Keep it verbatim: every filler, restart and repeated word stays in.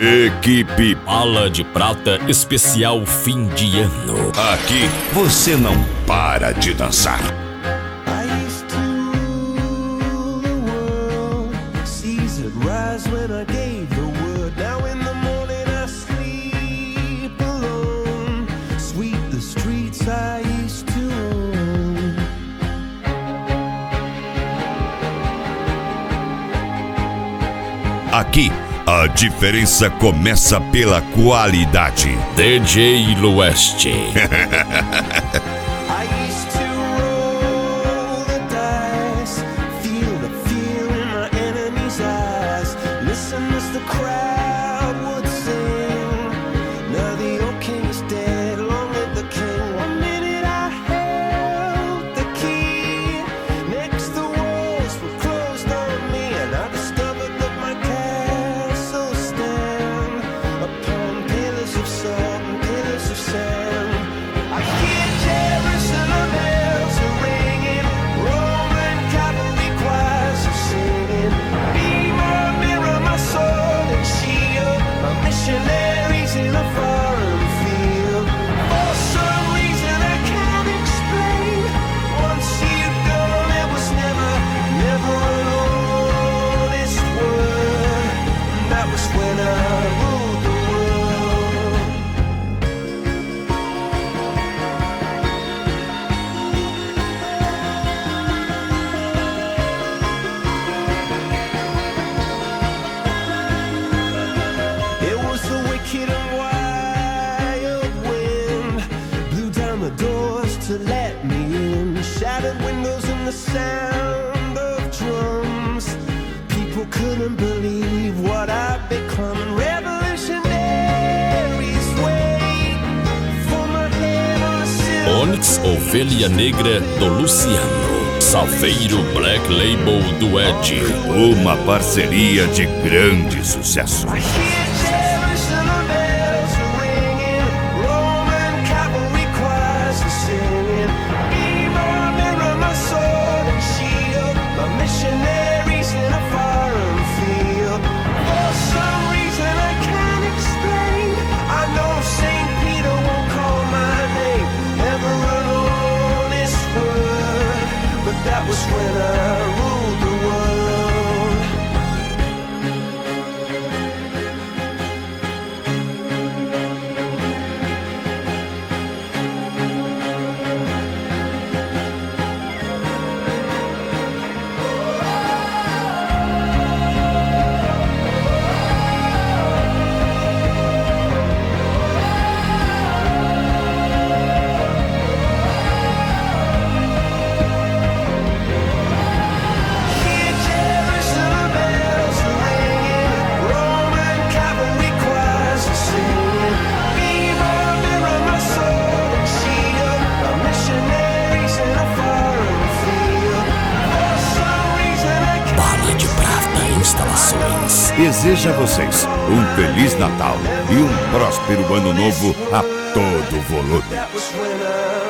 Equipe Bala de Prata especial fim de ano. Aqui você não para de dançar. Aqui, a diferença começa pela qualidade. D J Lueste. To let me in, shattered windows and the sound of drums. People couldn't believe what I'd become. Revolutionaries wait for my head on a silver. Onyx, Ovelha Negra do Luciano. Saveiro Black Label do Ed. Uma parceria de grande sucesso. That was when I ruled the world. Deseja a vocês um Feliz Natal e um próspero Ano Novo a todo volume.